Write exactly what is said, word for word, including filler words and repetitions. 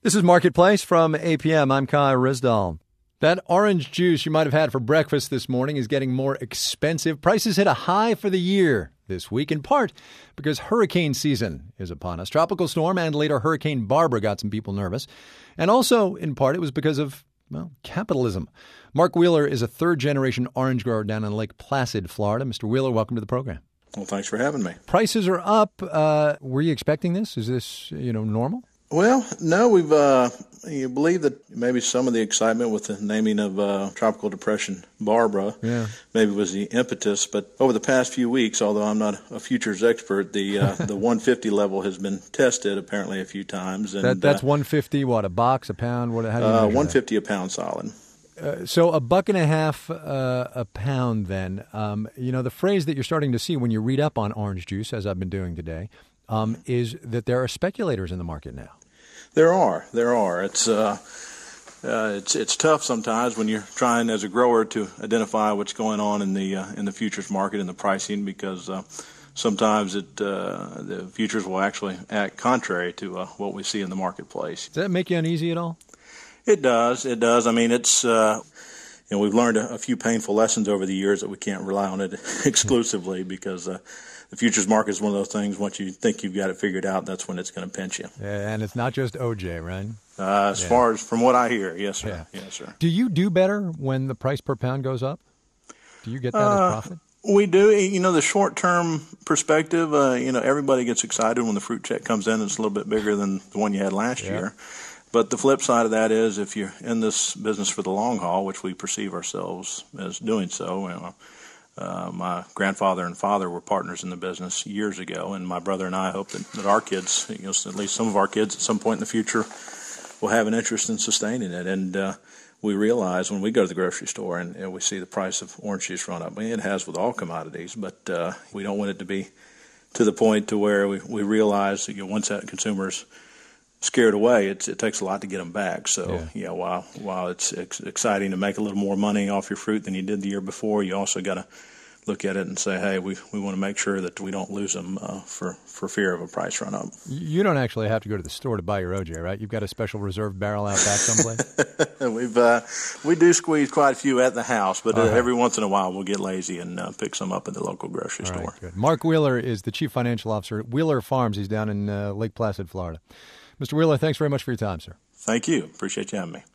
This is Marketplace from A P M. I'm Kai Risdall. That orange juice you might have had for breakfast this morning is getting more expensive. Prices hit a high for the year this week, in part because hurricane season is upon us. Tropical storm and later Hurricane Barbara got some people nervous. And also, in part, it was because of, well, capitalism. Mark Wheeler is a third-generation orange grower down in Lake Placid, Florida. Mister Wheeler, welcome to the program. Well, thanks for having me. Prices are up. Uh, were you expecting this? Is this, you know, normal? Well, no, we've, uh, you believe that maybe some of the excitement with the naming of uh, Tropical Depression Barbara yeah. maybe was the impetus. But over the past few weeks, although I'm not a futures expert, the uh, the one fifty level has been tested apparently a few times. And that, That's uh, one fifty, what, a box, a pound? What? How do you uh, measure one fifty that? A pound solid. Uh, so a buck and a half uh, a pound then. Um, you know, the phrase that you're starting to see when you read up on orange juice, as I've been doing today, um, is that there are speculators in the market now. There are. There are. It's uh, uh, it's it's tough sometimes when you're trying as a grower to identify what's going on in the uh, in the futures market and the pricing, because uh, sometimes it uh, the futures will actually act contrary to uh, what we see in the marketplace. Does that make you uneasy at all? It does. It does. I mean, it's uh, you know, we've learned a, a few painful lessons over the years that we can't rely on it exclusively because uh, the futures market is one of those things. Once you think you've got it figured out, that's when it's going to pinch you. Yeah, and it's not just O J, right? Uh, as yeah. far as from what I hear, yes, sir. Yeah. Yes, sir. Do you do better when the price per pound goes up? Do you get that uh, as profit? We do. You know, the short-term perspective, uh, you know, everybody gets excited when the fruit check comes in and it's a little bit bigger than the one you had last yeah. year. But the flip side of that is if you're in this business for the long haul, which we perceive ourselves as doing so, you know, uh, my grandfather and father were partners in the business years ago, and my brother and I hope that, that our kids, you know, at least some of our kids at some point in the future, will have an interest in sustaining it. And uh, we realize when we go to the grocery store and, and we see the price of orange juice run up, I mean, it has with all commodities, but uh, we don't want it to be to the point to where we, we realize that, you know, once that consumer's scared away, it's, it takes a lot to get them back. So, yeah, yeah while while it's ex- exciting to make a little more money off your fruit than you did the year before, you also got to look at it and say, hey, we, we want to make sure that we don't lose them uh, for, for fear of a price run up. You don't actually have to go to the store to buy your O J, right? You've got a special reserve barrel out back someplace? We've uh, we do squeeze quite a few at the house, but uh, right. every once in a while we'll get lazy and uh, pick some up at the local grocery All store. Right, good. Mark Wheeler is the Chief Financial Officer at Wheeler Farms. He's down in uh, Lake Placid, Florida. Mister Wheeler, thanks very much for your time, sir. Thank you. Appreciate you having me.